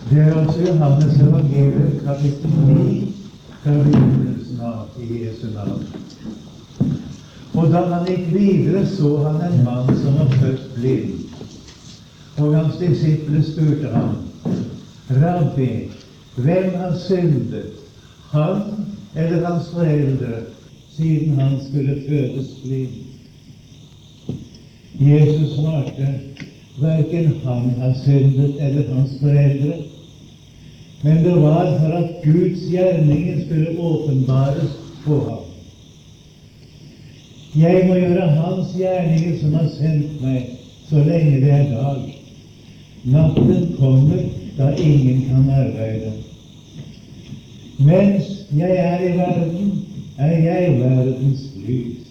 Det er altså Johannes evangelium, kapittel 9, fra begynnelsen av i Jesu navn. Og da han gikk videre, så han en mann som var født blind. Og hans disipler spurte ham, Rabbi, hvem har syndet, han eller hans foreldre, siden han skulle fødes blind? Jesus svarte, hverken han har syndet eller hans foreldre, men det var for at Guds gjerninger skulle åpenbares på ham. Jeg må gjøre hans gjerninger som har sendt meg, så lenge det er dag. Natten kommer da ingen kan arbeide. Mens jeg er i verden, er jeg verdens lys.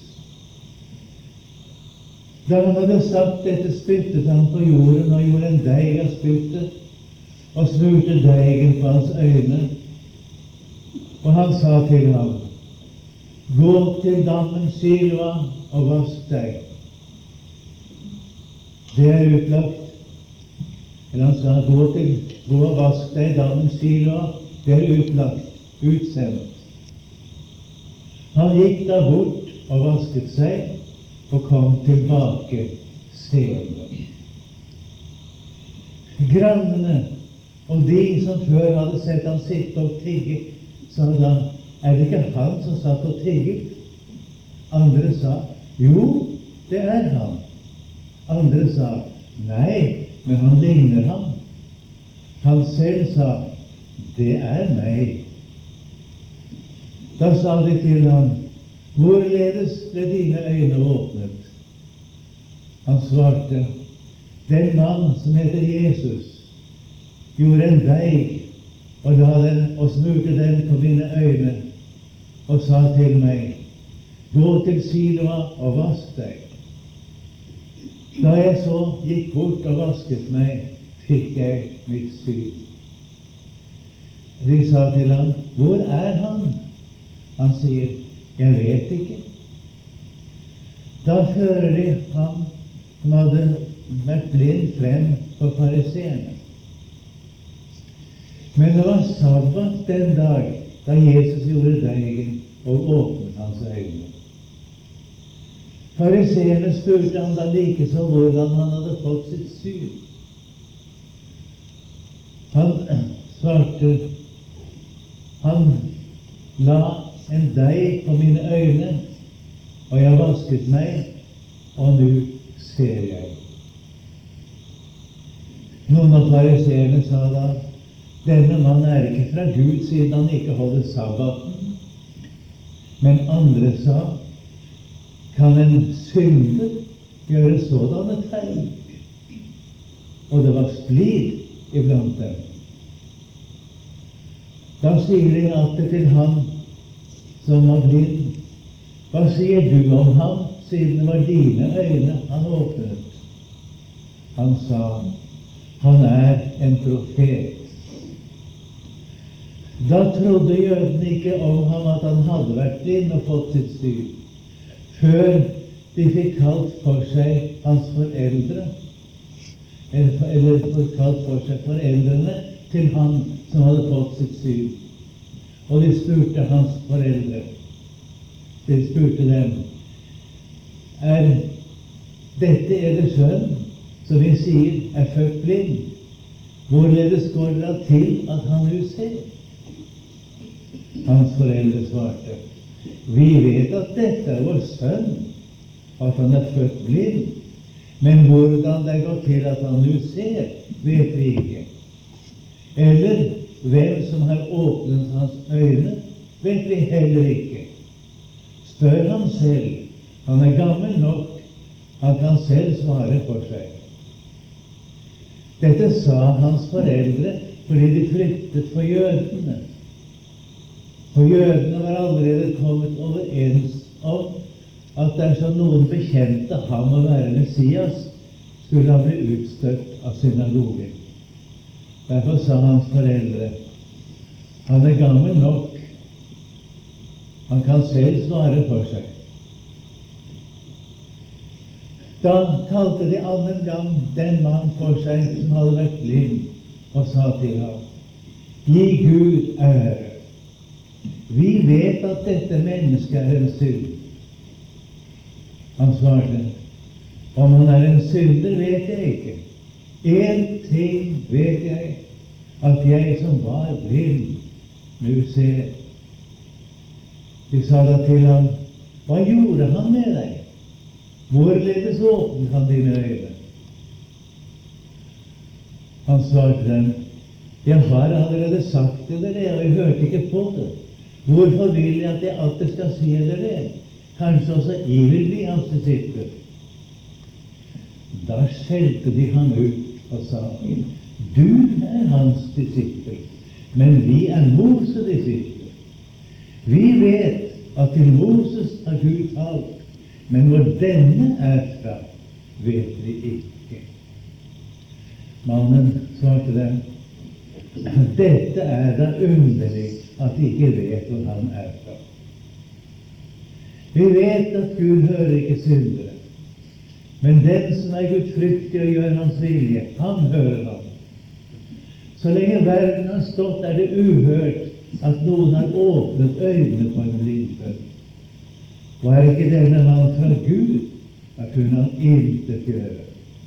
Da han hadde sagt dette, spyttet han på jorden og gjorde en deig av spyttet og smurte deigen på hans øyne. Og han sa til ham, gå til dammen Siloa og vask deg. Det er utlagt. Eller han sa, gå og vask deg, dammen Siloa. Det er utlagt, utsendt. Han gikk da bort og vasket seg og kom tilbake seende. Grannene og de som før hadde sett han sitte og tigge, sa da, er det ikke han som satt og tigget? Andre sa, jo, det er han. Andre sa, nei, men han ligner ham. Han selv sa, det er meg. Da sa de til ham, hvorledes ble dine øyne åpnet? Han svarte, den mann som heter Jesus, gjorde en deig og la den og smurte den på mine øyne og sa til meg, gå til Siloa og vask deg. Da jeg så gikk bort og vasket meg, fikk jeg mitt syn. De sa til ham, hvor er han? Han sier, jeg vet ikke. Da fører de ham som hadde vært blind frem for fariseerne. Men det var sabbat den dag da Jesus gjorde deigen og åpnet hans øyne. Fariseerne spurte han da likeså hvordan han hadde fått sitt syn. Han svarte, han la en deig på mine øyne, og jeg vasket meg, og nå ser jeg. Noen av fariseerne sa da, denne mann er ikke fra Gud, siden han ikke holder sabbaten. Men andre sa, kan en synder gjøre sådanne feil? Og det var splid iblant dem. Da sier de atter til han som var blind, hva sier du om ham, siden det var dine øyne han åpnet? Han sa, han er en profet. Da trodde jødene ikke om ham at han hadde vært blind og fått sitt syn, før de fikk kalt for seg hans foreldre, eller kalt for seg foreldrene til han som hadde fått sitt syn. Og de spurte hans foreldre. De spurte dem, er dette deres sønn, som vi sier er født blind? Hvorledes går det da til at han nå ser? Hans foreldre svarte, vi vet at dette er vår sønn, at han er født blind, men hvordan det går til at han nå ser, vet vi ikke. Eller hvem som har åpnet hans øyne, vet vi heller ikke. Spør ham selv, han er gammel nok, han kan selv svare for seg. Dette sa hans foreldre fordi de fryktet for jødene. For jødene var allerede kommet overens om at dersom noen bekjente ham å være Messias, skulle han bli utstøtt av synagogen. Derfor sa hans foreldre, han er gammel nok, han kan selv svare for seg. Da kalte de annen gang den mann for seg som hadde vært blind, og sa til ham: gi Gud ære. Vi vet at dette mennesket er en synder. Han svarte: om han er en synder, vet jeg ikke. En ting vet jeg, at jeg som var blind, nå ser. De sa da til ham: hva gjorde han med deg? Hvorledes åpnet han dine øyne? Han svarte dem: jeg har allerede sagt til dere, og jeg hørte ikke på det. Hvorfor vil jeg at jeg alltid skal si dere? Kanskje også I vil bli hans disipler. Da skjelte de ham ut og sa: du er hans disippel, men vi er Moses' disipler. Vi vet at til Moses har Gud talt, men hvor denne er fra, vet vi ikke. Mannen svarte dem: dette er da underlig at de ikke vet hvor han er fra. Vi vet at Gud hører ikke syndere, men den som er gudfryktig og gjør hans vilje, han hører ham. Så lenge verden har stått, er det uhørt at noen har åpnet øynene på en blindfødt. Var ikke denne mann fra Gud, da kunne han intet gjøre.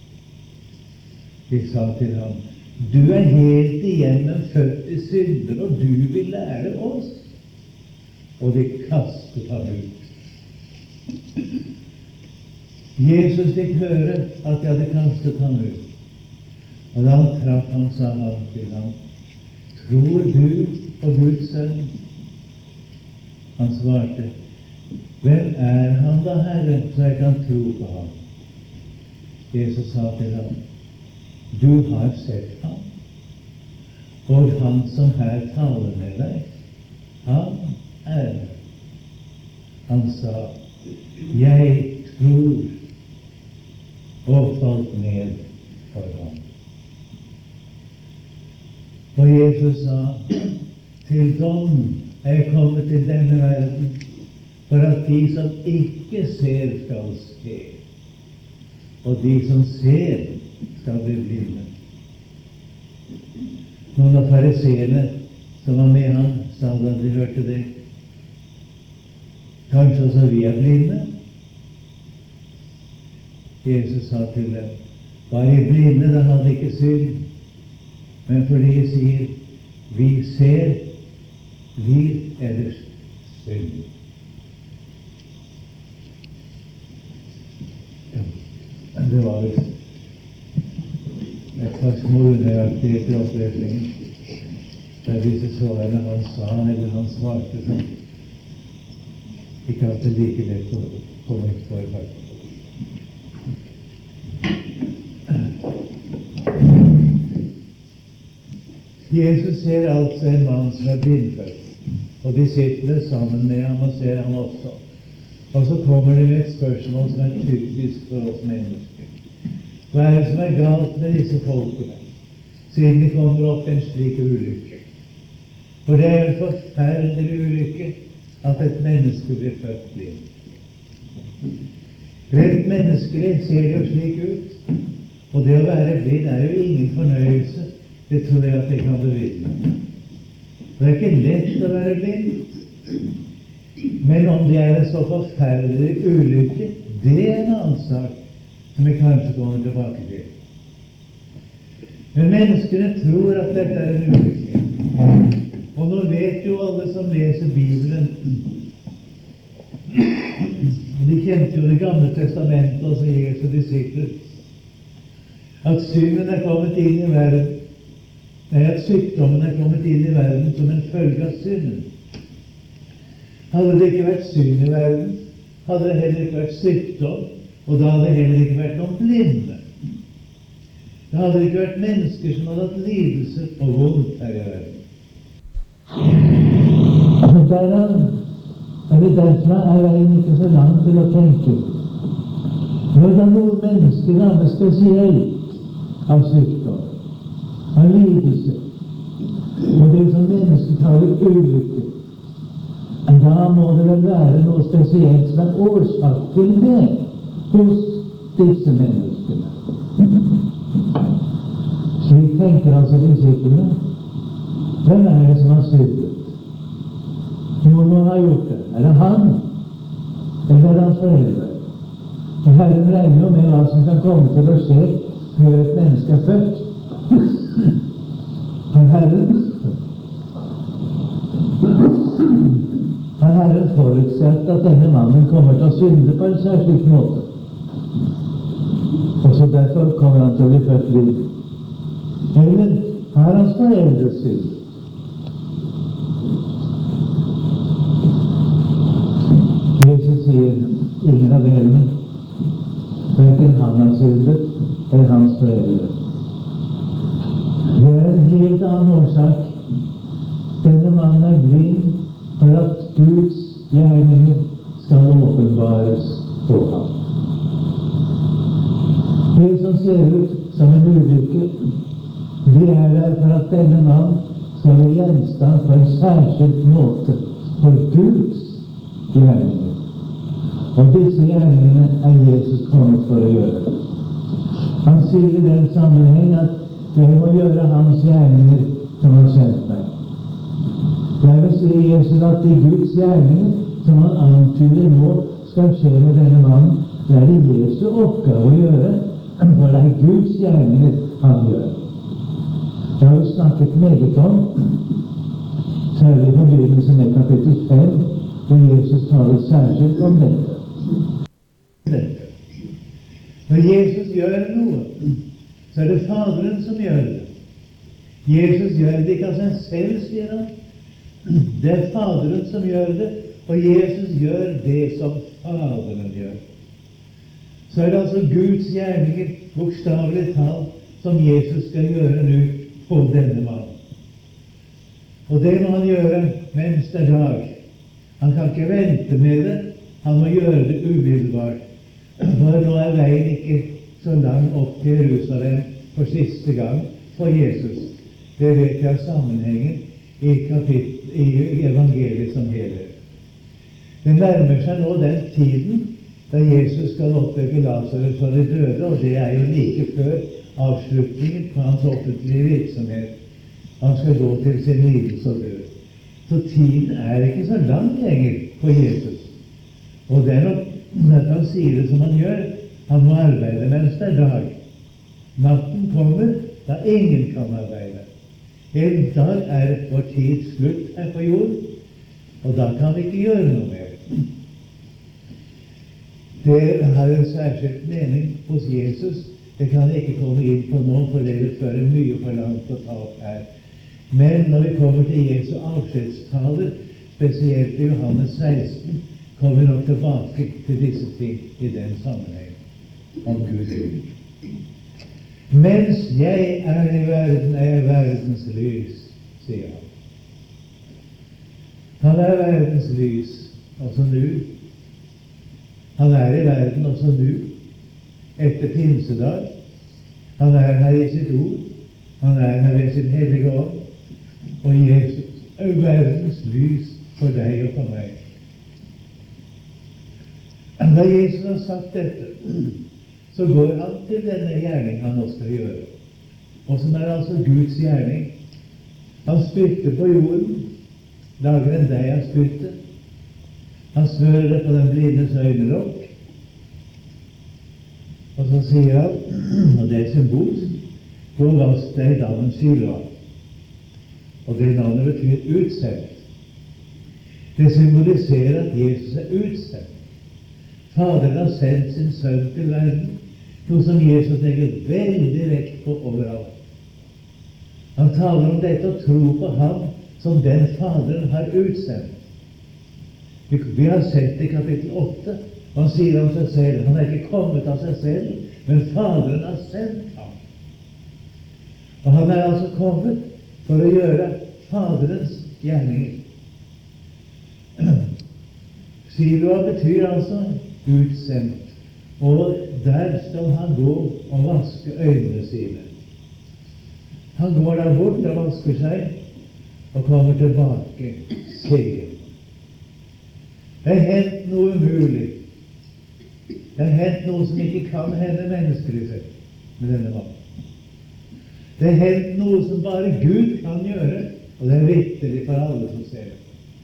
De sa til ham: du er helt igjennom født I synder, og du vil lære oss. Og de kastet ham ut. Jesus fikk høre at de hadde kastet ham ut. Og da han traff ham, sa han til ham: tror du på Guds sønn? Han svarte: hvem er han da, Herre, så jeg kan tro på ham? Jesus sa til ham: du har sett ham, og han som her taler med deg, han er det. Han sa: jeg tror, og falt ned for ham. Og Jesus sa: til dom er jeg kommet til denne verden, for at de som ikke ser skal se, og de som ser skal bli blinde. Noen av fariseerne som var med ham, sa da de hørte det: kanskje også vi er blinde? Jesus sa til dem: var de blinde, da hadde ikke synd. Men fordi de sier: vi ser, blir ellers synd. Ja, det var visst et par små unøyaktigheter I opplesningen, der disse svarene han sa, eller han svarte, som ikke hatt det like lett å komme ut for hvert. Jesus ser altså en mann som er blindfødt, og de sitter sammen med ham og ser ham også. Og så kommer det med et spørsmål som er typisk for oss mennesker. Hva er det som er galt med disse folkene, siden de kommer opp en slik ulykke? For det er en forferdelig ulykke at et menneske blir født blind. Rent menneskelig ser det jo slik ut, og det å være blind er jo ingen fornøyelse. Det tror jeg at jeg kan bevilge. Det er ikke lett å være blind, men om det er en så forferdelig ulykke, det er en annen sak, som vi kanskje kommer tilbake til. Men menneskene tror at dette er en ulykke. Og nå vet jo alle som leser Bibelen, og de kjente jo Det gamle testamentet og så Jesu disipler, at synden er kommet inn I verden, at sykdommen er kommet inn I verden som en følge av synden. Hadde det ikke vært synd I verden, hadde det heller ikke vært sykdom, og da hadde det heller ikke vært noen blinde. Da hadde det ikke vært mennesker som hadde hatt lidelse og vondt her I verden. Derfor er veien ikke så langt til å tenke. Når det noen mennesker rammer spesielt av sykdom, av lidelse, og det som mennesker kaller ulykke, da må det vel være noe spesielt som er årsak til det hos disse menneskene. Slik tenker altså disiplene, hvem det som har styrtet? Noen har gjort det. Er det han? Eller hans foreldre? Og Herren regner jo med hva som kan komme til å skje før et menneske er født. Herren forutsett at denne mannen kommer til å synde på en særskilt måte. Og så derfor kommer han til å bli født vill. Eller har hans foreldres synd? Jesus sier ingen av delene. Hverken han har syndet eller hans foreldre. Det en helt annen årsak. Denne mannen blind for at Guds gjerninger skal åpenbares på ham. Det som ser ut som en ulykke, det der for at denne mann skal være gjenstand på en særskilt måte for Guds gjerninger. Og disse gjerningene Jesus kommet for å gjøre. Han sier i den sammenheng at jeg må gjøre hans gjerninger som har sendt meg. Jeg vil si Jesus at de Guds gjerninger som han antyder nå skal skje med denne mannen, det det Jesu oppgave å gjøre, for det Guds gjerninger han gjør. Jeg har jo snakket meget om, særlig i forbindelse med kapittel 5, hvor Jesus taler særskilt om dette. Når Jesus gjør noe, så det Faderen som gjør det. Jesus gjør det ikke av seg selv, sier han. Det Faderen som gjør det, og Jesus gjør det som Faderen gjør. Så det altså Guds gjerninger, bokstavelig talt, som Jesus skal gjøre nå på denne mannen. Og det må han gjøre mens det dag. Han kan ikke vente med det, han må gjøre det umiddelbart. For nå veien ikke så lang opp til Jerusalem for siste gang for Jesus. Det vet jeg sammenhengen i evangeliet som helhet. Det nærmer seg nå den tiden da Jesus skal oppvekke Lazarus fra de døde, og det jo like før avslutningen på hans offentlige virksomhet. Han skal gå til sin lidelse og død. Så tiden ikke så lang lenger på Jesus. Og det nok at han sier det som han gjør. Han må arbeide mens det dag. Natten kommer da ingen kan arbeide. En dag vår tids slutt her på jord, og da kan vi ikke gjøre noe mer. Det har en særskilt mening hos Jesus. Det kan jeg ikke komme inn på nå, for det vil føre mye for langt å ta opp her. Men når vi kommer til Jesu avskjedstaler, spesielt i Johannes 16, kommer vi nok tilbake til disse ting i den sammenheng om Guds ord. Mens jeg i verden, jeg verdens lys, sier han. Han verdens lys også nå. Han i verden også nå, etter pinsedag. Han her i sitt ord. Han her ved sin hellige ånd. Og Jesus verdens lys for deg og for meg. Da Jesus har sagt dette, så går han til denne gjerning han nå skal gjøre, og som altså Guds gjerning. Han spytter på jorden, lager en deig av spyttet. Han smører det på den blindes øynelokk, og så sier han, og det symbolsk, gå og vask deg i dammen Siloam. Og det navnet betyr utsendt. Det symboliserer at Jesus utsendt. Faderen har sendt sin sønn til verden, noe som Jesus legger veldig vekt på overalt. Han taler om dette og tror på ham som den Faderen har utsendt. Vi har sett det i kapittel 8, og han sier om seg selv, han ikke kommet av seg selv, men Faderen har sendt ham. Og han altså kommet for å gjøre Faderens gjerninger. Siloam betyr altså utsendt, og der skal han gå og vaske øynene sine. Han går da bort og vasker seg, og kommer tilbake seger. Det hendt noe umulig. Det hendt noe som ikke kan hende menneskelig sett med denne mannen. Det er helt noe som bare Gud kan gjøre, og det er vitterlig for alle som ser det.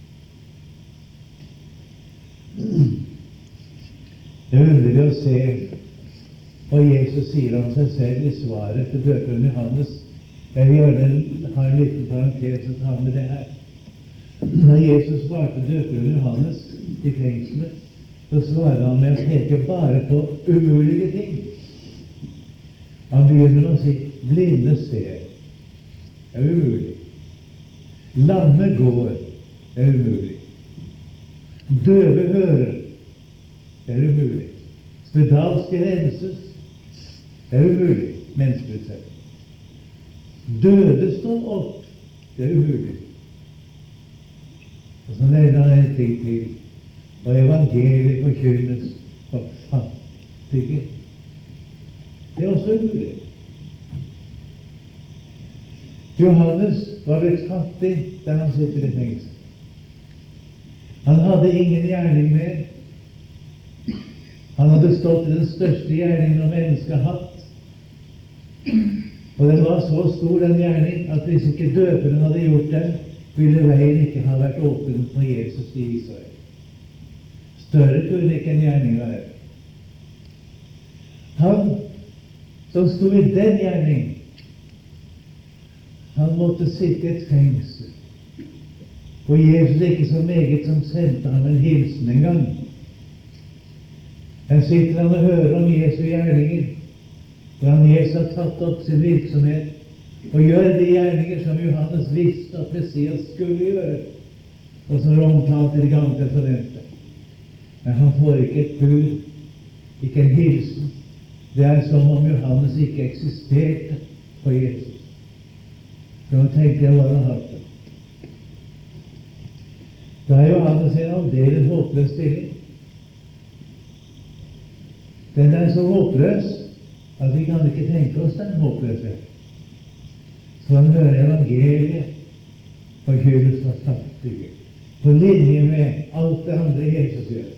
Det er underlig å se hva Jesus sier om seg selv i svaret til døperen Johannes. Jeg vil gjerne ha en liten parentes og ta med det her. Når Jesus svarte døperen Johannes i fengselet, så svarer han med å peke bare på umulige ting. Han begynner med å si blinde ser. Det er umulig. Lamme går. Det er umulig. Døve hører. Det er umulig. Spedalske renses. Det er umulig, menneskelig sett. Døde står opp. Det er umulig. Og så nevner han en ting til. Og evangeliet forkynnes for fattige. Det er også umulig. Johannes var blitt fattig da han sitter i fengsel. Han hadde ingen gjerning mer. Han hadde stått i den største gjerningen noe menneske har hatt. Og den var så stor, den gjerning, at hvis ikke døperen hadde gjort den, ville veien ikke ha vært åpen for Jesus i Israel. Større kunne ikke en gjerning være. Han som sto i den gjerning, han måtte sitte i et fengsel. Og Jesus ikke så meget som sendte ham en hilsen en gang. Her sitter han og hører om Jesu gjerninger, hvor han Jesus har tatt opp sin virksomhet og gjør de gjerninger som Johannes visste at Messias skulle gjøre, og som er omtalt i Det gamle testamentet. Men han får ikke et bud, ikke en hilsen. Det er som om Johannes ikke eksisterte for Jesus. Så nå tenker jeg hva han har hatt det. Da er Johannes en aldeles håpløs stilling. Den er så håpløs at vi kan ikke tenke oss den håpløshet. Så han hører evangeliet forkynnes for fattige, på linje med alt det andre Jesus gjør.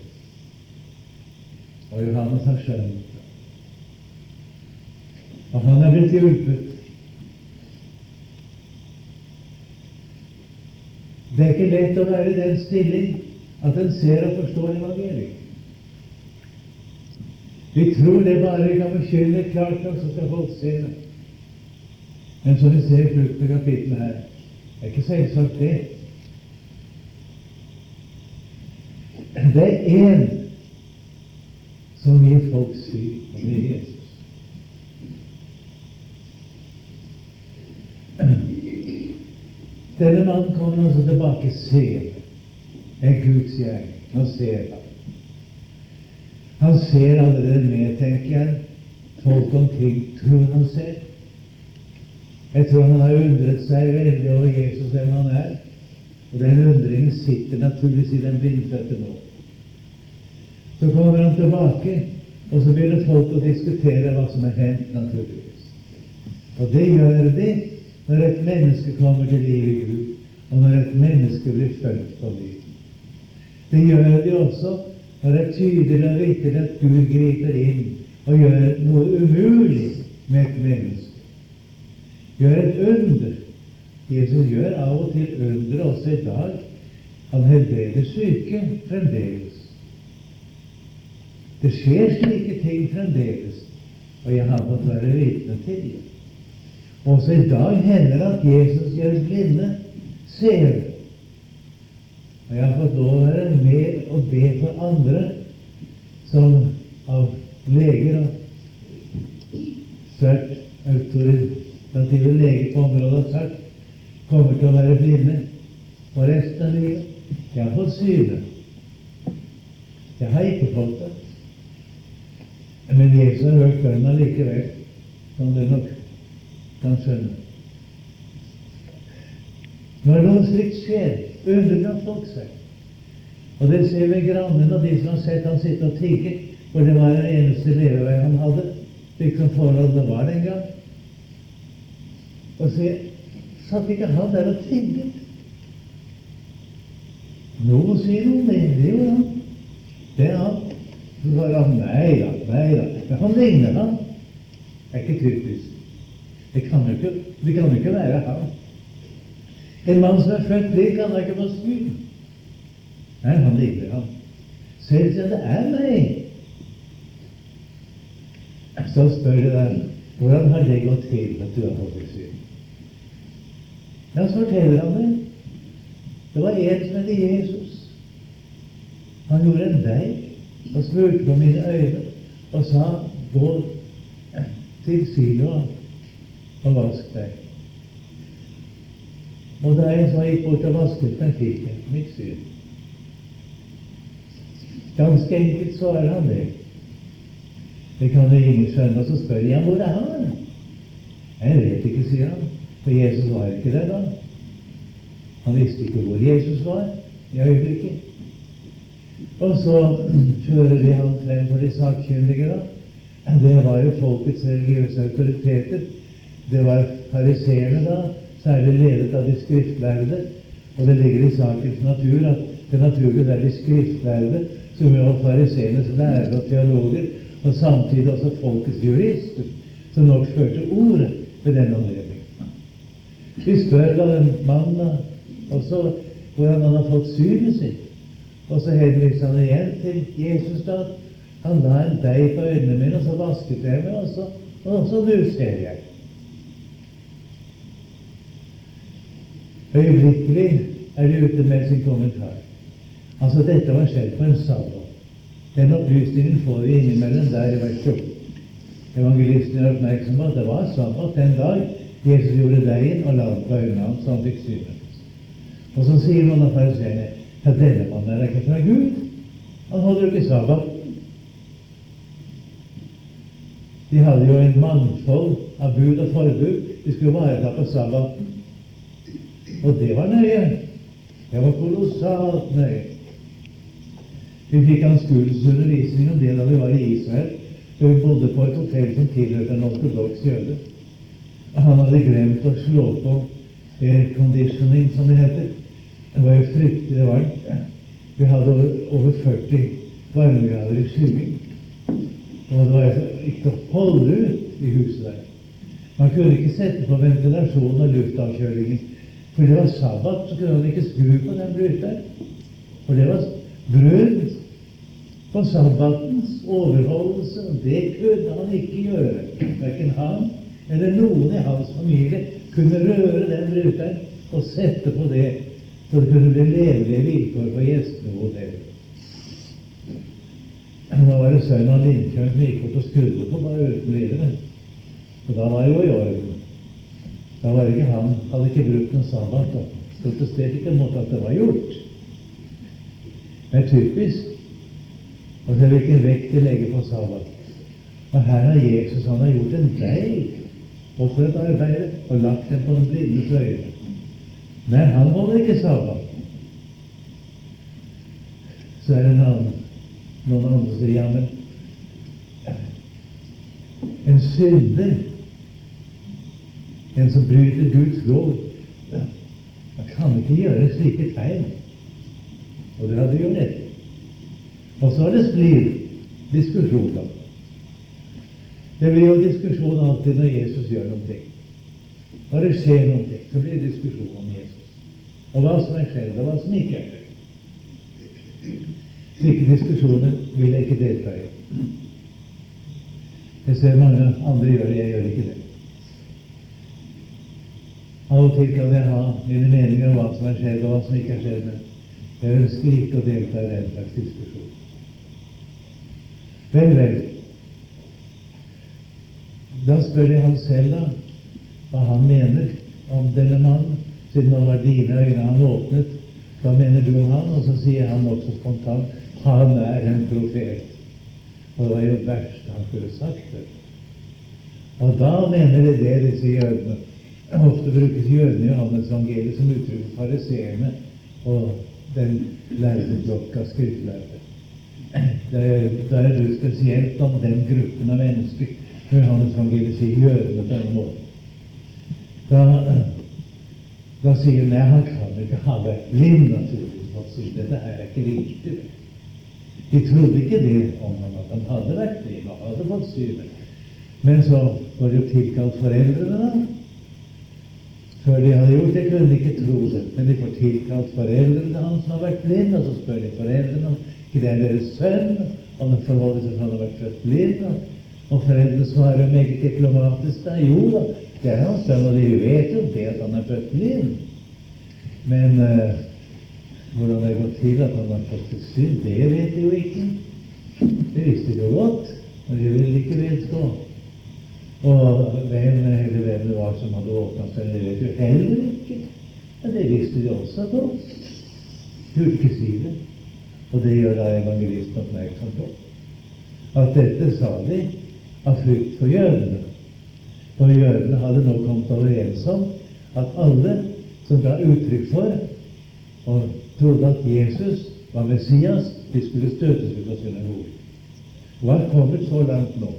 Og Johannes har skjønt det. Og han er blitt hjulpet. Det er ikke lett å være i den stilling at en ser og forstår evangeliet. Vi tror det bare vi kan forkynne klart nok, så skal folk se det. Men som vi ser i slutten av kapitlet her, det er ikke selvsagt det. Det er en som gir folk syn, og det er Jesus. Denne mannen kommer altså tilbake senere. Det er Guds gjerning. Nå ser han. Han ser allerede med, tenker jeg, folk omkring. Tror han ser? Jeg tror han har undret seg veldig over Jesus hvem han er. Og den undringen sitter naturligvis i den blindfødte nå. Så kommer han tilbake, og så begynner folk å diskutere hva som er hendt, naturligvis. Og det gjør de når et menneske kommer til liv i Gud, og når et menneske blir født på ny. Det gjør de også når det er tydelig og vittig at Gud griper inn og gjør noe umulig med et menneske. Gjør et under. Jesus gjør av og til under også i dag. Han helbreder syke fremdeles. Det skjer slike ting fremdeles, og jeg har fått være vitne til det. Også i dag hender at Jesus gjør blinde seere. Og jeg har fått lov å være med og be for andre som av leger og svært autoritative leger på området har sagt kommer til å være blinde for resten av livet. Jeg har fått syne. Jeg har ikke fått det. Men Jesus har hørt bønnen likevel, som det nok kan skjønne. Når noe slikt skjer, undrer folk seg. Og det ser vi grannen og de som har sett han sitte og tigge, for det var den eneste levevei han hadde, slik som forholdet var den gang. Og så satt ikke han der og tigget. Noe sier noe mer, det gjorde han. Det er han. Så var han, nei da. Men han ligner han. Det er ikke typisk. Det kan jo ikke være han. En mann som født blind, kan da ikke få syn. Nei, han ligger han. Selv sier det meg. Så spør jeg deg, hvordan har det gått til at du har fått et syn? Ja, så forteller han det. Det var en som heter Jesus. Han gjorde en deig og smurte på mine øyne og sa, gå til Siloam og vask deg. Og da jeg så gikk bort og vasket meg, fikk jeg mitt syn. Ganske enkelt svarer han det. Det kan jo ingen skjønne, og så spør jeg, hvor er han? Jeg vet ikke, sier han, for Jesus var ikke der da. Han visste ikke hvor Jesus var i øyeblikket. Og så kjører de han frem for de sakkyndige da. Det var jo folkets religiøse autoriteter. Det var fariseerne da, særlig ledet av de skriftlærde. Og det ligger i sakens natur at det naturlige er de skriftlærde, som jo var fariseernes lærere og teologer, og samtidig også folkets jurister, som nok førte ordet ved denne anledningen. Vi spør da den mannen også hvordan han har fått synet sitt. Og så henviser han igjen til Jesus da. Han la en deig på øynene mine, og så vasket jeg meg, og så nu ser jeg. Øyeblikkelig er det ute med sin kommentar. Altså, dette var skjedd på en sabbat. Den opplysningen får vi innimellom der i vers 14. Evangelisten er oppmerksom på at det var sabbat den dag Jesus gjorde deigen og la den på øynene hans, så han fikk synet. Og så sier noen av fariseerne, ja, denne mannen er ikke fra Gud. Han holder jo ikke sabbat. De hadde jo en mannfold av bud og forbud. De skulle bare ta på sabbaten. Og det var nøye. Det var kolossalt nøye. Vi fikk anskuelsesundervisning om det da vi var i Israel. Vi bodde på et hotell som tilhørte en ortodoks jøde. Han hadde glemt å slå på air conditioning, som det heter. Det var jo fryktelig varmt. Vi hadde over 40 varmegrader i skyggen. Og det var ikke å holde ut i huset der. Man kunne ikke sette på ventilasjon og luftavkjølingen. For det var sabbat, så kunne han ikke skru på den bryteren. For det var brudd på sabbatens overholdelse, og det kunne han ikke gjøre. Hverken han eller noen i hans familie kunne røre den bryteren og sette på det, så det kunne bli levelige vilkår for gjestene på hotellet. Da var det sønnen av Lindkjøn som gikk bort og skrudde på bare ørkenlidene. Og da var det jo i orden. Da var det ikke han, hadde ikke brukt noen sabbat, og protesterte ikke mot at det var gjort. Det er typisk. Og det er hvilken vekt de legger på sabbat. Og her har Jesus, han har gjort en deig og for et arbeid, og lagt den på den blindes øyne. Nei, han holder ikke sabbat. Så er det noen andre som sier, ja, men en synder, en som bryter Guds lov, man kan ikke gjøre slike feil. Og det hadde jo rett. Og så er det splid, diskusjoner. Det blir jo diskusjon alltid når Jesus gjør noe. Når det skjer noe, så blir det diskusjon om Jesus. Og hva som er skjedd, og hva som ikke er skjedd. Slike diskusjoner vil jeg ikke delta i. Jeg ser mange andre gjør det, jeg gjør ikke det. Av og til kan jeg ha mine meninger om hva som er skjedd, og hva som ikke er skjedd, men jeg ønsker ikke å delta i den slags diskusjon. Vel. Da spør jeg han selv da, hva han mener om denne mannen, siden det var dine øyne han åpnet. Hva mener du om han? Og så sier han også spontant, han er en profet. Og det var jo verst han skulle sagt det. Og da mener de det, disse jødene. Ofte brukes jødene i Johannes evangeliet som uttrykk for fariseerne og den lærde blokka skriftlærde. Da er det spesielt om den gruppen av mennesker Johannes evangeliet sier jødene på denne måten. Da sier han, nei, han kan ikke ha vært blind, naturligvis, og sier, dette her er ikke riktig. De trodde ikke det om ham, at han hadde vært blind, og hadde fått synet. Men så var jo tilkalt foreldrene da. Før de hadde gjort det, kunne de ikke tro det. Men de får tilkalt foreldrene til han som har vært blind, og så spør de foreldrene om ikke det er deres sønn, og de forholder seg til han har vært født blind, og foreldrene svarer meget diplomatisk da, jo da, det er hans sønn, og de vet jo det at han er født blind. Men hvordan det går til at han har fått til synd, det vet de jo ikke. Det visste de jo godt, men de ville ikke vedstå. Og hvem det var som hadde åpnet seg, det vet jo heller ikke. Men det visste de også da. De ville ikke si det. Og det gjør da evangelisten oppmerksom på. At dette sa de av frykt for jødene. For jødene hadde nå kommet overens om at alle som ga uttrykk for og trodde at Jesus var Messias, de skulle støtes ut av synagogen. Var kommet så langt nå.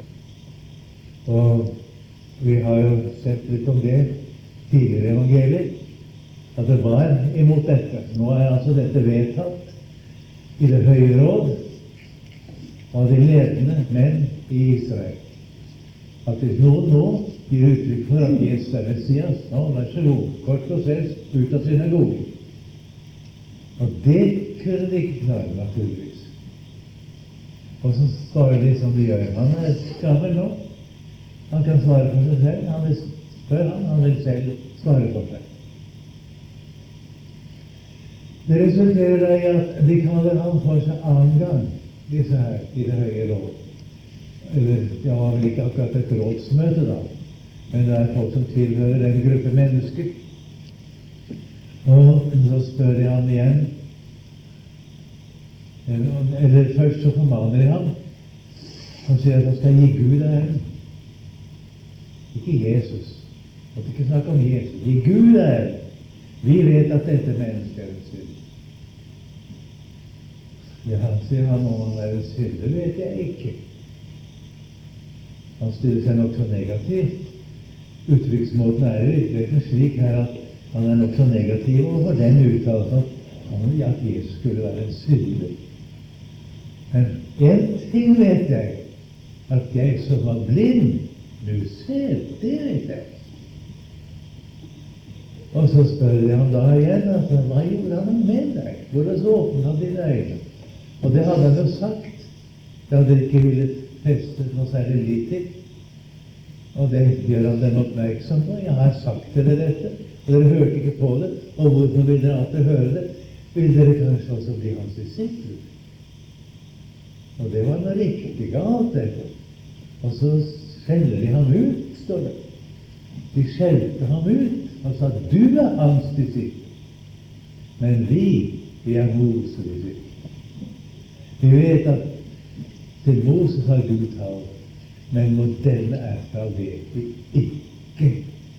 Og vi har jo sett litt om det tidligere evangelier, at det var imot dette. Nå er altså dette vedtatt i det høye råd av de ledende menn i Israel. At hvis noen nå gir uttrykk for at Jesus er Messias, nå, vær så god, kort prosess, ut av synagogen. Og det kunne de ikke klare, naturligvis. Og så svarer de som de gjør. Han er gammel nå. Han kan svare for seg selv. Han vil spørre han vil selv svare for seg. Det resulterer da i at de kaller han for seg annen gang, disse her, i det høye råd. Eller, det var vel ikke akkurat et rådsmøte da, men det er folk som tilhører en gruppe mennesker. Og så spør de ham igjen, eller først så formaner de ham. Han sier at han skal gi Gud æren. Ikke Jesus. Han skal ikke snakke om Jesus. Gi Gud æren. Vi vet at dette mennesket er en synd. Ja, sier han, om han er en synd, det vet jeg ikke. Han stiller seg nok så negativt. Uttrykksmåten er i virkeligheten slik her at han er nok så negativ over den uttalelsen at Jesus skulle være en synder. Men en ting vet jeg, at jeg som var blind, nå ser, det vet jeg. Og så spør jeg ham da igjen, altså, hva gjorde han med deg? Hvordan åpnet han dine øyne? Og det hadde han jo sagt. Det hadde ikke villet feste noe særlig lit til. Og det gjør han dem oppmerksom på. Jeg har sagt til dere dette, og dere hørte ikke på det. Og hvorfor vil dere alltid høre det? Vil dere kanskje også bli hans disipler? Og det var noe riktig galt, dette. Og så skjeller de ham ut, står det. De skjelte ham ut og sa, du er hans disipler. Men vi er Moses disipler. Vi vet at til Moses har Gud talt, men modellen er fra vet vi ikke.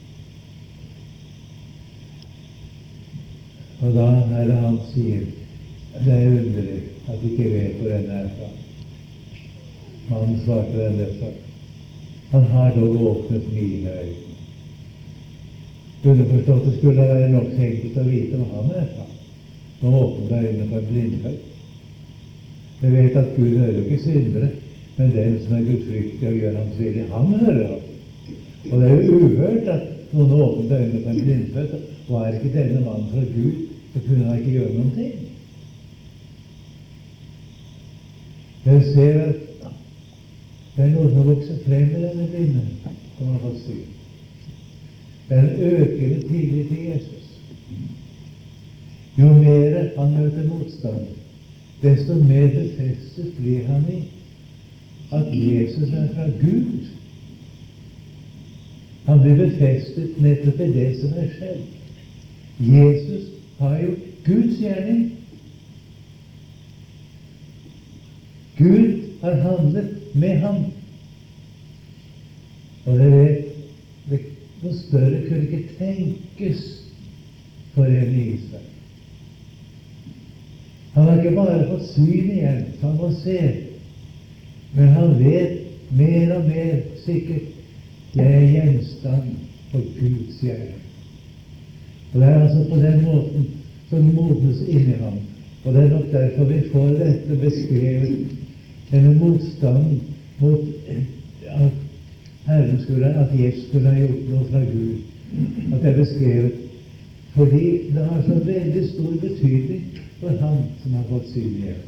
Og da er det han sier, det er underlig at vi ikke vet hvor den er fra. Mannen svarte den dette. Han har dog åpnet mine øyne. Underforstått, det skulle være nok enkelt å vite hva han er fra. Nå åpnet øynene på en blindfødt. Jeg vet at Gud hører jo ikke syndere, men den som er gudfryktig og gjør hans vilje, han hører ham. Og det er jo uhørt at noen åpnet øynene på en blindfødt, og er ikke denne mannen fra Gud, så kunne han ikke gjøre noen ting. Jeg ser at det er noe som vokser frem i denne kvinnen, som har fått syn. Det er en økende tillit til Jesus. Jo mer han møter motstand, desto mer befestet blir han i at Jesus er fra Gud. Han blir befestet nettopp i det som er skjedd. Jesus har gjort Guds gjerning. Gud har handlet med ham. Og dere vet, noe større kunne ikke tenkes for en i Israel. Han har ikke bare fått syn igjen, han må se, men han vet mer og mer sikkert jeg er gjenstand for Guds gjerning. Og det er altså på den måten som modnes inni ham. Og det er nok derfor vi får dette beskrevet, denne motstand mot at at Jesus skulle ha gjort noe fra Gud, at det er beskrevet, fordi det har så veldig stor betydning for han som har fått syn igjen.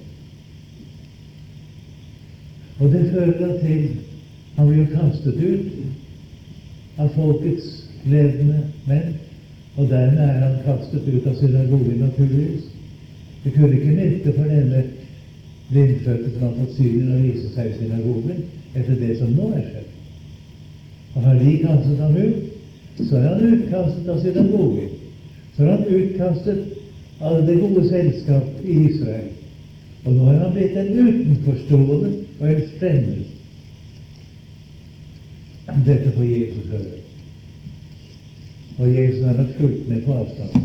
Og det fører da til han blir jo kastet ut av folkets ledende menn, og dermed er han kastet ut av synagogen, naturligvis. Det kunne ikke nytte for denne blindfødte som har fått synet å vise seg i synagogen etter det som nå er skjedd. Og har de kastet ham ut, så er han utkastet av synagogen. Så er han utkastet av det gode selskap i Israel. Og nå er han blitt en utenforstående og en fremmed. Dette får Jesus høre. Og Jesus har nok fulgt med på avstand.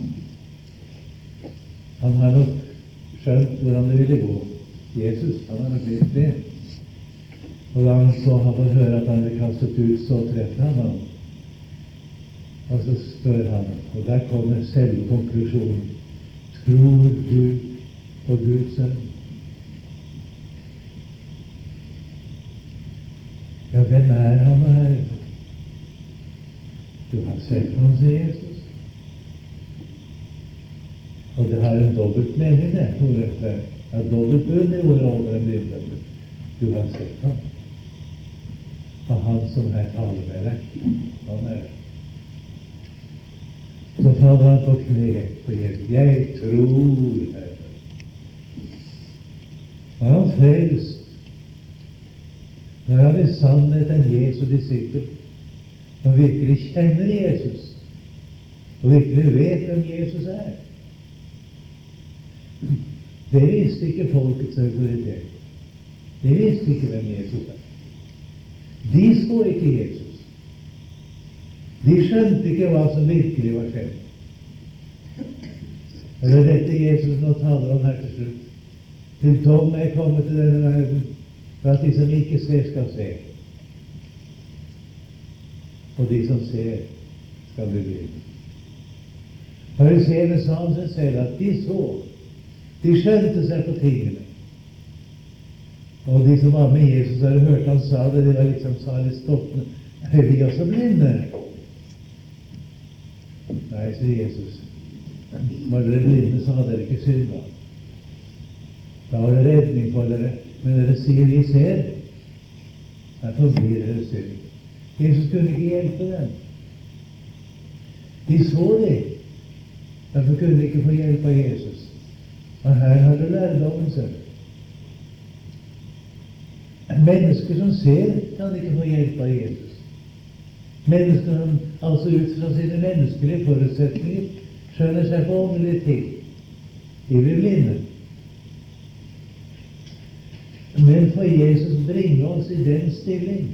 Han har nok skjønt hvordan det ville gå. Jesus, han har nok visst det. Og da han så har fått høre at han ble kastet ut, så treffer han ham. Og så spør han, og der kommer selve konklusjonen. Tror du på Guds sønn? Ja, hvem er han her? Du har sett ham, sier Jesus. Og det har en dobbelt mening, det. Det er dobbelt bunn i ordet over en blindfødte. Du har sett ham. Og han som her taler med deg, han er. Så faller han på kne på Jesus. Jeg tror, Herre. Og han frelst. Når han i sannhet en Jesu disippel, som virkelig kjenner Jesus, og virkelig vet hvem Jesus er. Det visste ikke folkets autoritet. De visste ikke hvem Jesus er. De så ikke Jesus. De skjønte ikke hva som virkelig var skjedd. Og det er dette Jesus nå taler om her til slutt. Til dom er kommet til denne verden, for at de som ikke ser, skal se. Og de som ser, skal bli blinde. Fariseerne sa om seg selv at de så. De skjønte seg på tingene. Og de som var med Jesus, hadde hørt han sa det, de var liksom sa litt stoppende. Er vi også blinde? Nei, sier Jesus. Var dere blinde, så hadde dere ikke syndet. Da var det redning for dere. Men dere sier vi ser, derfor blir dere synd. Jesus kunne ikke hjelpe dem. De så det. Derfor kunne de ikke få hjelp av Jesus. Og her har du lærdommen selv. Mennesker som ser, kan ikke få hjelp av Jesus. Mennesker som altså ut fra sine menneskelige forutsetninger skjønner seg på åndelige ting. De blir blinde. Men for Jesus bringe oss i den stilling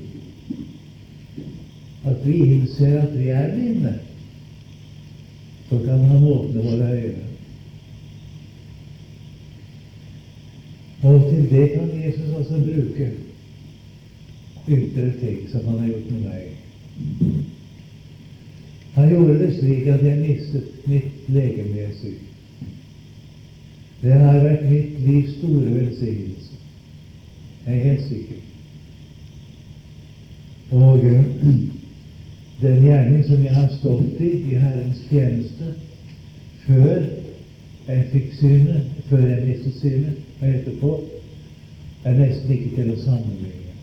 at vi innser at vi er blinde, så kan han åpne våre øyne. Og til det kan Jesus også bruke ytre ting som han har gjort med meg. Han gjorde det slik at jeg mistet mitt legemlige syk. Det har vært mitt livs store velsignelse. Jeg er helt sikker. Og den gjerning som jeg har stått i Herrens tjeneste, før jeg fikk synet, før jeg mistet synet, og etterpå, er nesten ikke til å sammenligne.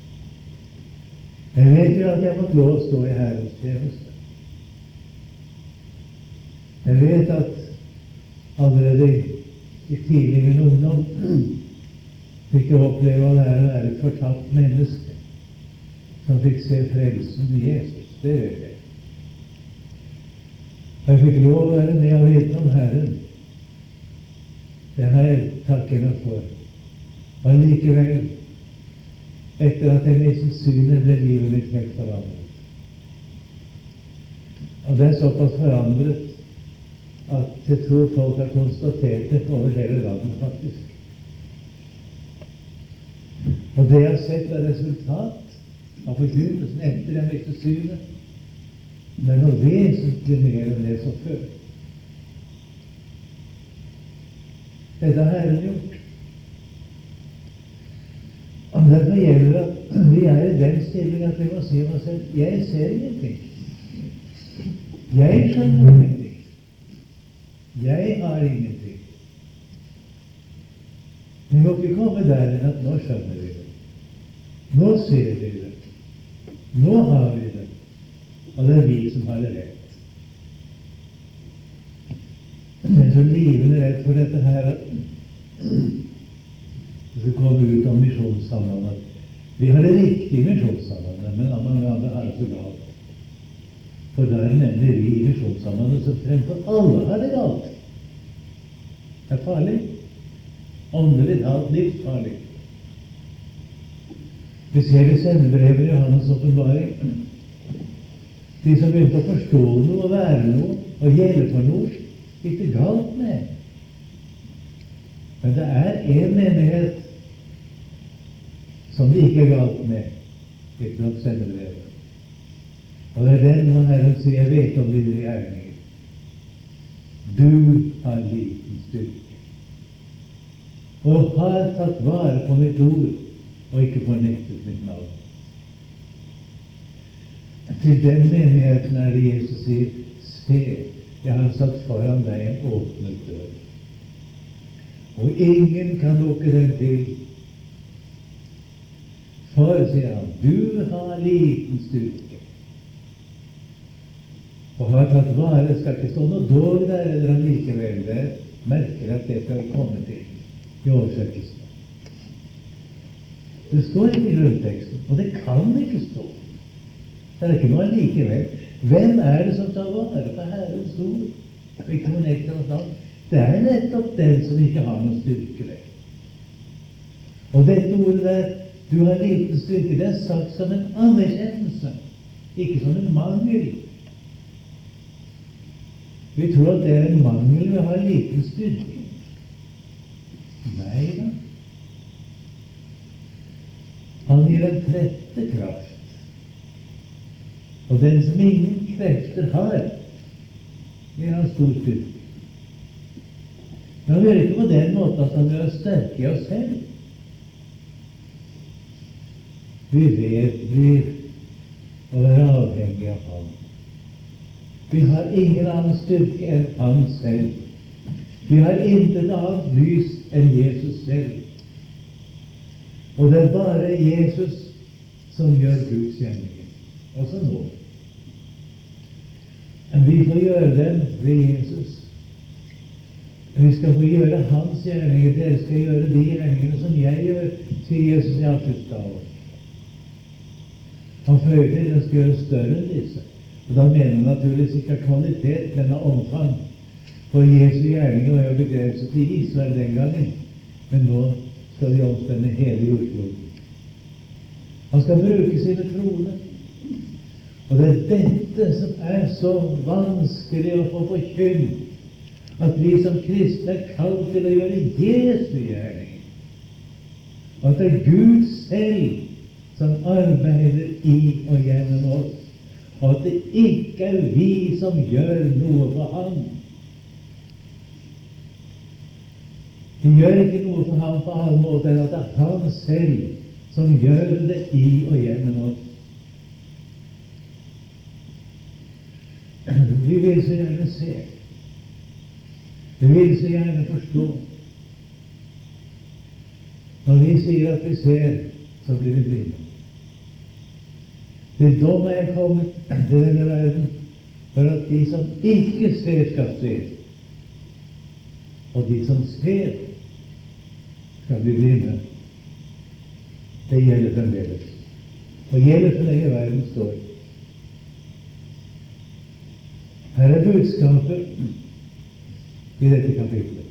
Jeg vet jo at jeg har fått lov å stå i Herrens tjeneste. Jeg vet at allerede i tidlig min ungdom fikk jeg oppleve å være et fortapt menneske som fikk se frelsen i Jesus. Det vet jeg. Jeg fikk lov å være med og vitne om Herren. Det har jeg takket meg for. Og likevel, etter at jeg mistet synet, ble livet mitt helt forandret. Og det er såpass forandret at jeg tror folk har konstatert det over hele landet, faktisk. Og det jeg har sett er resultat av forkynnelsen etter jeg mistet synet. Det er noe vesentlig mer enn det som før. Dette har Herren gjort. Derfor gjelder det at vi er i den stilling at vi må si oss selv: jeg ser ingenting. Jeg skjønner ingenting. Jeg har ingenting. Vi må ikke komme der enn at nå skjønner vi det. Nå ser vi det. Nå har vi det. Og det er vi som har det rett. Men så livende redd for dette her at det skal komme ut om misjonssambandet. Vi har det riktige misjonssambandet, men mange andre har det så galt. For der nemlig vi i misjonssambandet så fremfor alle har det galt. Det er farlig. Åndelig talt livsfarlig. Vi ser det sendebrevet i Johannes' åpenbaring. De som begynte å forstå noe og være noe og gjelde for noe, gikk det galt med. Men det er en menighet som det ikke er galt med, ikke nok sendebrevet. Og det er den hvor Herren sier: jeg vet om dine gjerninger. Du har liten styrke, og har tatt vare på mitt ord, og ikke fornektet mitt navn. Til den menigheten er det Jesus sier: se, jeg har satt foran deg en åpnet dør, og ingen kan lukke den til. For, sier han, du har liten styrke, og har tatt vare. Skal ikke stå noe dog der, eller allikevel. Det merker at det skal komme til i oversettelsen. Det står ikke i grunnteksten, og det kan ikke stå. Det er ikke noe allikevel. Hvem er det som tar vare på Herrens ord? Ikke noen ekstra navn. Det er nettopp den som ikke har noen styrke ved. Og dette ordet der, du har liten styrke, det er sagt som en anerkjennelse, ikke som en mangel. Vi tror at det er en mangel ved å ha liten styrke. Nei da. Han gir en trette kraft. Og den som ingen krefter har, gir han stor styrke. Men han gjør ikke på den måten at han gjør oss sterke i oss selv. Vi blir å være avhengig av ham. Vi har ingen annen styrke enn han selv. Vi har intet annet lys enn Jesus selv. Og det er bare Jesus som gjør Guds gjerninger, også nå. Men vi får gjøre dem ved Jesus. Vi skal få gjøre hans gjerninger. Dere skal gjøre de gjerningene som jeg gjør, sier Jesus i avskjedstalen. Han føyer til at den skal gjøre større enn disse. Og da mener han naturligvis ikke av kvalitet, men av omfang. For Jesu gjerninger var jo begrenset til Israel den gangen, men nå skal de omspenne hele jordkloden. Han skal bruke sine troende. Og det er dette som er så vanskelig å få forkynt, at vi som kristne er kalt til å gjøre Jesu gjerninger. Og at det er Gud selv som arbeider i og gjennom oss, og at det ikke er vi som gjør noe for ham. Vi gjør ikke noe for ham på annen måte enn at det er han selv som gjør det i og gjennom oss. Vi vil så gjerne se. Vi vil så gjerne forstå. Når vi sier at vi ser, så blir vi blinde. Til dom er jeg kommet til denne verden for at de som ikke ser, skal se, og de som ser, skal bli blinde. Det gjelder fremdeles, og gjelder så lenge verden står. Her er budskapet i dette kapitlet.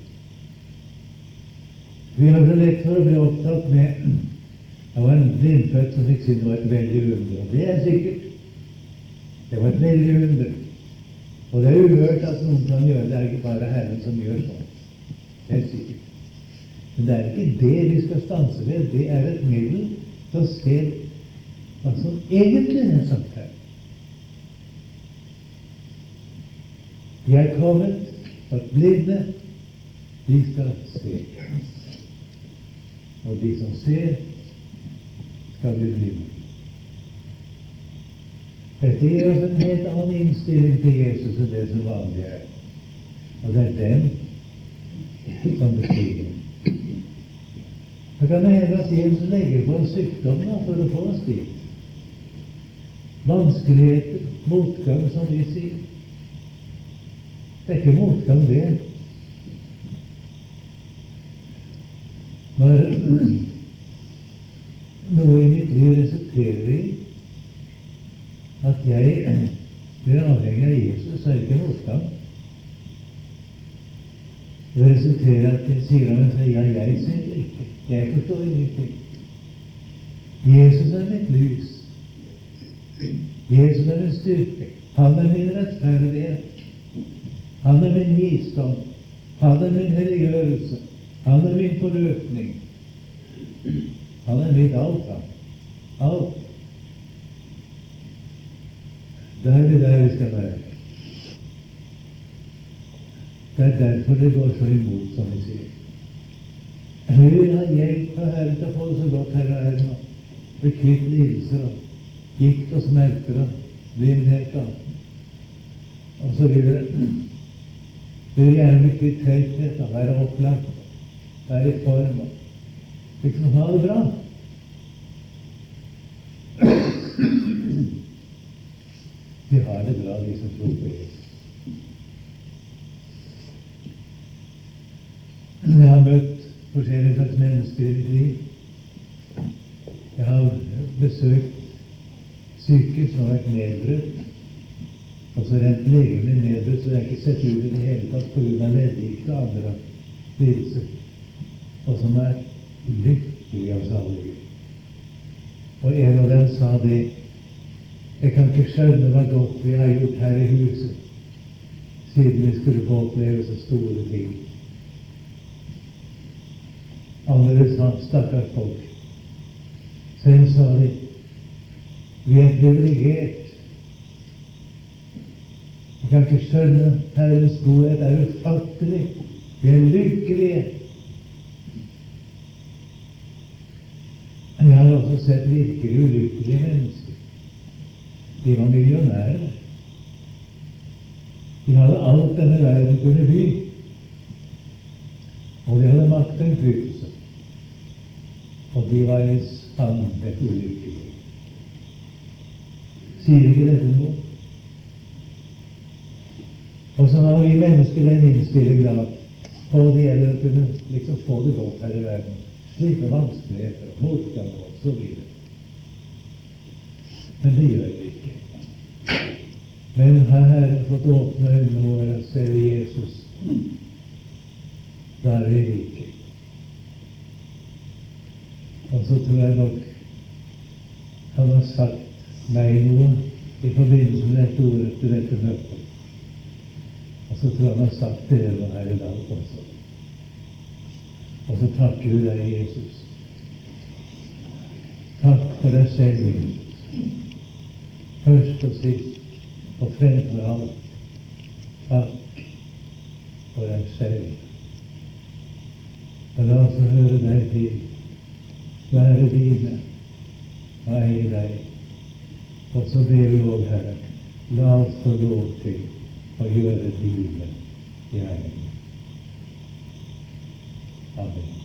Vi har så lett for å bli opptatt med det var en blindfødt som fikk si det var et veldig under. Og det er sikkert. Det var et veldig under. Og det er uhørt at noen kan gjøre det. Det er ikke bare Herren som gjør sånn. Det er sikkert. Men det er ikke det vi skal stanse ved. Det er et middel til å se hva som egentlig er sagt her. De er kommet for at blinde, de skal se. Og de som ser, skal vi bli med. Dette gir oss en helt annen innstilling til Jesus enn det som vanlig er. Og det er den som bestiger. Det kan hende at Jesus legger på en sykdom for å få oss dit. Vanskeligheter, motgang, som vi sier. Det er ikke motgang, det. Når noe i mitt liv resulterer i at jeg blir avhengig av Jesus, så er det ikke motgang. Det resulterer at jeg sier av meg selv, ja, jeg ser det ikke. Jeg forstår ingenting. Jesus er mitt lys. Jesus er min styrke. Han er min rettferdighet. Han er min visdom. Han er min helliggjørelse. Han er min forløsning. Han er mitt alt. Alt. Det er det der vi skal være. Det er derfor det går så imot, som vi sier. Vi vil ha hjelp fra Herren til å få det så godt her og her nå. Bli kvitt lidelser og gikt og smerter og blindhet og så videre. Vi vil gjerne bli kvitt høythet og være opplagt, være i form og liksom ha det bra. Vi har det bra, de som tror på Jesus. Jeg har møtt forskjellige slags mennesker i mitt liv. Jeg har besøkt syke som har vært nedbrutt, og så rent legene nedbrutt, så jeg har ikke sett ut i det hele tatt på grunn av leddgikt og andre lidelser, og som er lykkelige av salige. Og en av dem sa det: jeg kan ikke skjønne hva godt vi har gjort her i huset, siden vi skulle få oppleve så store ting. Andre sa, stakkars folk. Selv sa de, vi er privilegert. Vi kan ikke skjønne Herrens godhet er ufattelig. Vi er lykkelige. Jeg har også sett virkelig ulykkelige mennesker. De var millionærer. De hadde alt denne verden kunne by. Og de hadde makt og innflytelse. Og de var i sannhet ulykkelige. Sier ikke dette noe? Og så har vi mennesker den innstilling at det gjelder å kunne liksom få det godt her i verden. Slike vanskeligheter og motgang og så videre. Men det gjør vi ikke. Men har Herren fått åpne øynene våre og se Jesus, da er vi rike. Og så tror jeg nok han har sagt meg noe i forbindelse med dette ordet til dette møtet. Og så tror jeg han har sagt det her i dag også. Og så takker vi deg, Jesus. Takk for deg selv, Jesus. Først og sist og fremfor alt. Takk for deg selv. Og la oss høre deg til. Være dine, og eie deg. Og så ber vi også, Herre, la oss få lov til å gjøre dine gjerninger. Amen.